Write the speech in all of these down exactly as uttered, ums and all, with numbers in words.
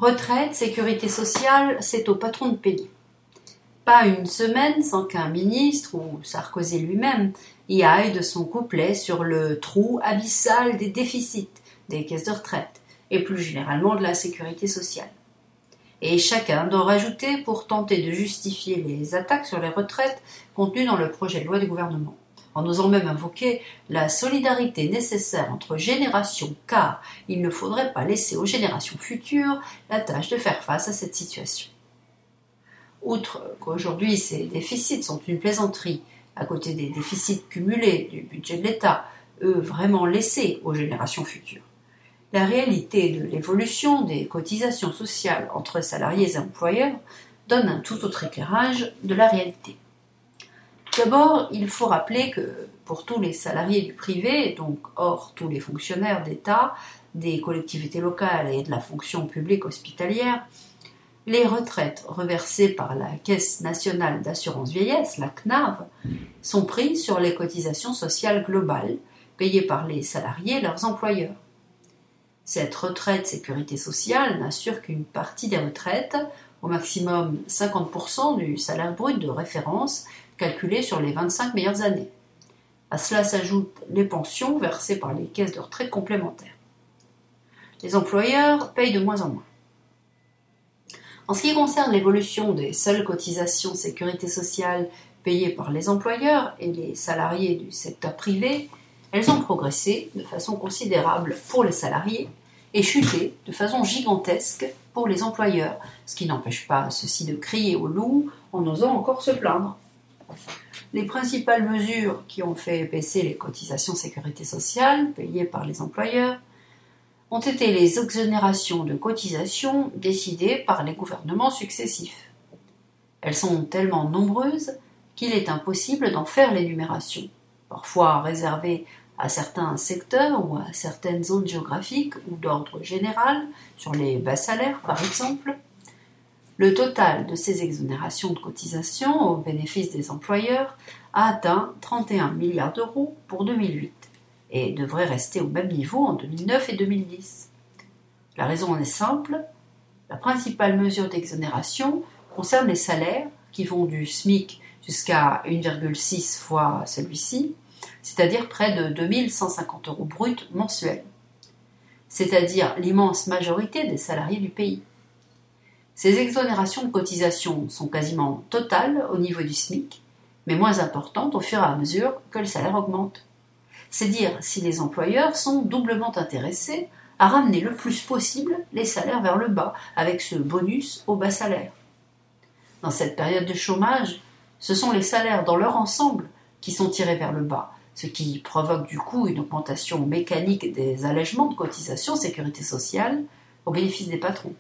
Retraite, sécurité sociale, c'est au patron de payer. Pas une semaine sans qu'un ministre, ou Sarkozy lui-même, y aille de son couplet sur le trou abyssal des déficits des caisses de retraite, et plus généralement de la sécurité sociale. Et chacun doit rajouter pour tenter de justifier les attaques sur les retraites contenues dans le projet de loi du gouvernement, en osant même invoquer la solidarité nécessaire entre générations, car il ne faudrait pas laisser aux générations futures la tâche de faire face à cette situation. Outre qu'aujourd'hui ces déficits sont une plaisanterie, à côté des déficits cumulés du budget de l'État, eux vraiment laissés aux générations futures, la réalité de l'évolution des cotisations sociales entre salariés et employeurs donne un tout autre éclairage de la réalité. D'abord, il faut rappeler que pour tous les salariés du privé, donc hors tous les fonctionnaires d'État, des collectivités locales et de la fonction publique hospitalière, les retraites reversées par la Caisse nationale d'assurance vieillesse, la C N A V, sont prises sur les cotisations sociales globales payées par les salariés et leurs employeurs. Cette retraite sécurité sociale n'assure qu'une partie des retraites, au maximum cinquante pour cent du salaire brut de référence calculé sur les vingt-cinq meilleures années. À cela s'ajoutent les pensions versées par les caisses de retraite complémentaires. Les employeurs payent de moins en moins. En ce qui concerne l'évolution des seules cotisations sécurité sociale payées par les employeurs et les salariés du secteur privé, elles ont progressé de façon considérable pour les salariés et chuté de façon gigantesque pour les employeurs, ce qui n'empêche pas ceux-ci de crier au loup en osant encore se plaindre. Les principales mesures qui ont fait baisser les cotisations sécurité sociale payées par les employeurs ont été les exonérations de cotisations décidées par les gouvernements successifs. Elles sont tellement nombreuses qu'il est impossible d'en faire l'énumération, parfois réservées à certains secteurs ou à certaines zones géographiques ou d'ordre général, sur les bas salaires par exemple. Le total de ces exonérations de cotisations au bénéfice des employeurs a atteint trente et un milliards d'euros pour deux mille huit et devrait rester au même niveau en deux mille neuf et deux mille dix. La raison en est simple, la principale mesure d'exonération concerne les salaires qui vont du SMIC jusqu'à un virgule six fois celui-ci, c'est-à-dire près de deux mille cent cinquante euros bruts mensuels, c'est-à-dire l'immense majorité des salariés du pays. Ces exonérations de cotisations sont quasiment totales au niveau du SMIC, mais moins importantes au fur et à mesure que le salaire augmente. C'est dire si les employeurs sont doublement intéressés à ramener le plus possible les salaires vers le bas, avec ce bonus au bas salaire. Dans cette période de chômage, ce sont les salaires dans leur ensemble qui sont tirés vers le bas, ce qui provoque du coup une augmentation mécanique des allègements de cotisations sécurité sociale au bénéfice des patrons.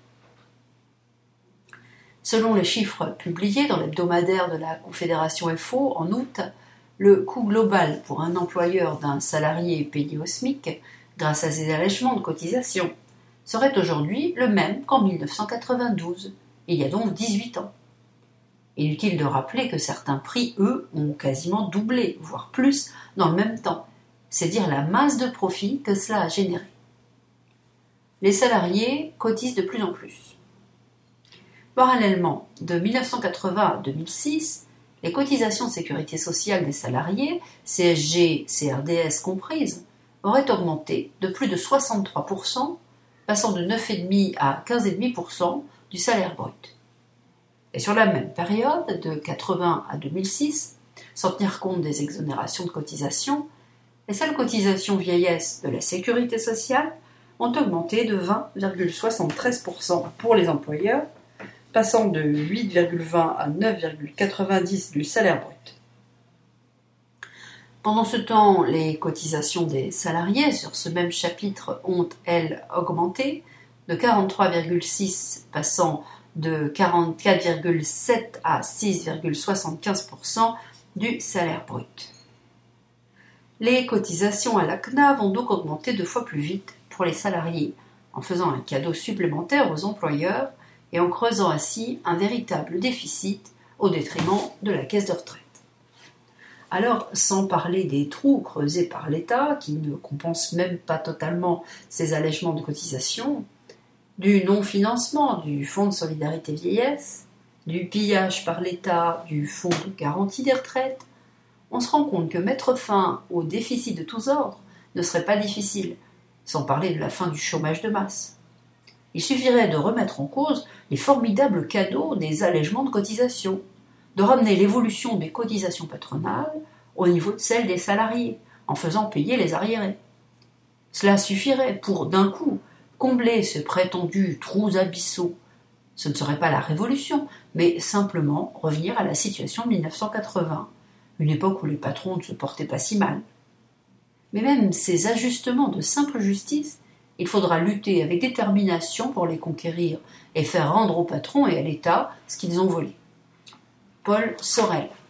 Selon les chiffres publiés dans l'hebdomadaire de la Confédération F O en août, le coût global pour un employeur d'un salarié payé au SMIC, grâce à ces allègements de cotisations, serait aujourd'hui le même qu'en mille neuf cent quatre-vingt-douze, il y a donc dix-huit ans. Inutile de rappeler que certains prix, eux, ont quasiment doublé, voire plus, dans le même temps. C'est dire la masse de profit que cela a généré. Les salariés cotisent de plus en plus. Parallèlement, de mille neuf cent quatre-vingts à deux mille six, les cotisations de sécurité sociale des salariés, C S G, C R D S comprises, auraient augmenté de plus de soixante-trois pour cent, passant de neuf virgule cinq à quinze virgule cinq pour cent du salaire brut. Et sur la même période, de quatre-vingts à deux mille six, sans tenir compte des exonérations de cotisations, les seules cotisations vieillesse de la sécurité sociale ont augmenté de vingt virgule soixante-treize pour cent pour les employeurs, passant de huit virgule vingt à neuf virgule quatre-vingt-dix du salaire brut. Pendant ce temps, les cotisations des salariés sur ce même chapitre ont, elles, augmenté de quarante-trois virgule six, passant de quarante-quatre virgule sept à six virgule soixante-quinze pour cent du salaire brut. Les cotisations à la C N A V ont donc augmenté deux fois plus vite pour les salariés, en faisant un cadeau supplémentaire aux employeurs et en creusant ainsi un véritable déficit au détriment de la caisse de retraite. Alors, sans parler des trous creusés par l'État, qui ne compensent même pas totalement ces allègements de cotisations, du non-financement du Fonds de solidarité vieillesse, du pillage par l'État du Fonds de garantie des retraites, on se rend compte que mettre fin aux déficits de tous ordres ne serait pas difficile, sans parler de la fin du chômage de masse. Il suffirait de remettre en cause les formidables cadeaux des allègements de cotisations, de ramener l'évolution des cotisations patronales au niveau de celle des salariés, en faisant payer les arriérés. Cela suffirait pour, d'un coup, combler ce prétendu trous abyssaux. Ce ne serait pas la révolution, mais simplement revenir à la situation de mille neuf cent quatre-vingts, une époque où les patrons ne se portaient pas si mal. Mais même ces ajustements de simple justice, il faudra lutter avec détermination pour les conquérir et faire rendre aux patrons et à l'État ce qu'ils ont volé. Paul Sorel.